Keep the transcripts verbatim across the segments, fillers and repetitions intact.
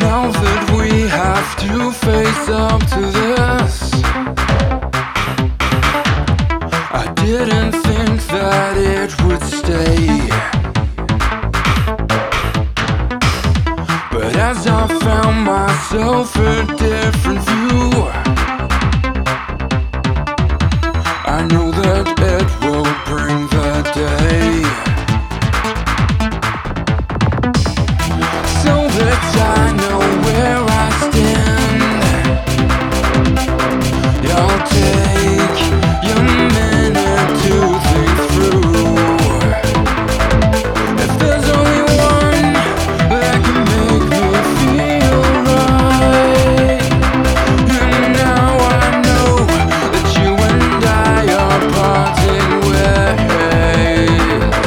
Now that we have to face up to this, I didn't think that it would stay. But as I found myself a different view, I know that it will bring the day. So that I know where I stand, I'll take your minute to think through. If there's only one that can make me feel right, and now I know that you and I are parting ways.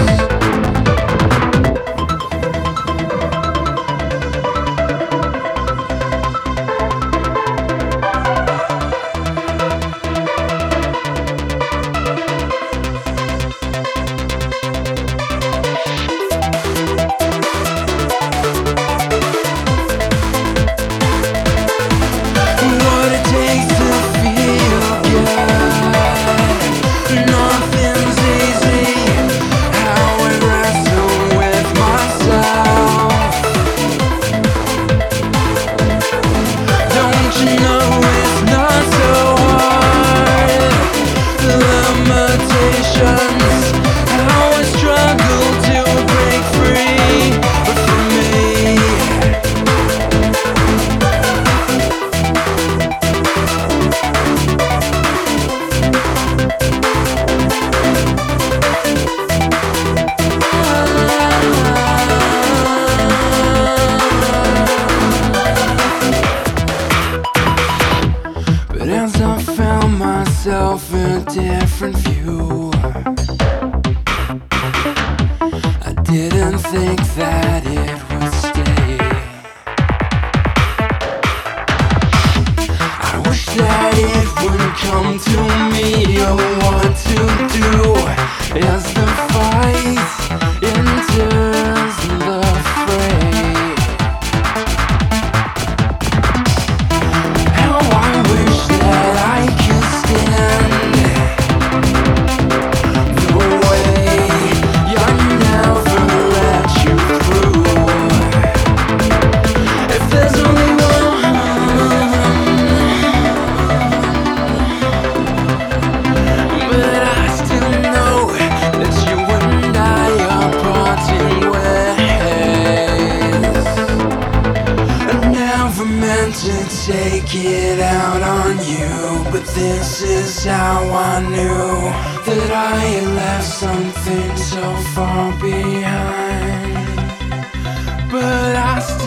What it takes to feel good, nothing's easy. How I wrestle with myself. Don't you know it's not so hard? The limitations, how I struggle to break free. But for me, but as I found myself a different view, I didn't think that it would stay. I wish that it would come to me. Oh, what to do as the fight enters the fray. How I wish that I could stand the way I never let you through. If there's only one, but I still know that you and I are parting ways. I never meant to take it out on you, but this is how I knew that I had left something so far behind. But I